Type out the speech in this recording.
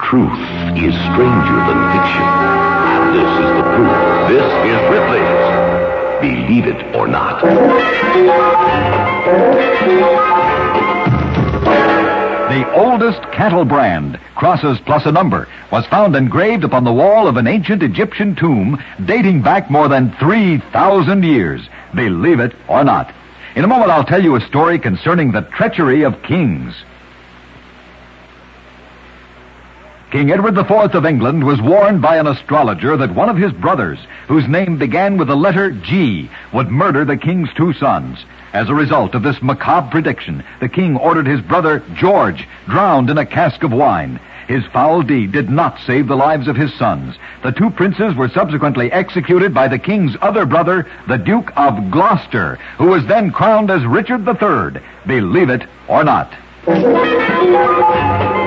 Truth is stranger than fiction. And this is the proof. This is Ripley's Believe It or Not. The oldest cattle brand, crosses plus a number, was found engraved upon the wall of an ancient Egyptian tomb dating back more than 3,000 years. Believe it or not. In a moment, I'll tell you a story concerning the treachery of kings. King Edward IV of England was warned by an astrologer that one of his brothers, whose name began with the letter G, would murder the king's two sons. As a result of this macabre prediction, the king ordered his brother George drowned in a cask of wine. His foul deed did not save the lives of his sons. The two princes were subsequently executed by the king's other brother, the Duke of Gloucester, who was then crowned as Richard III. Believe it or not.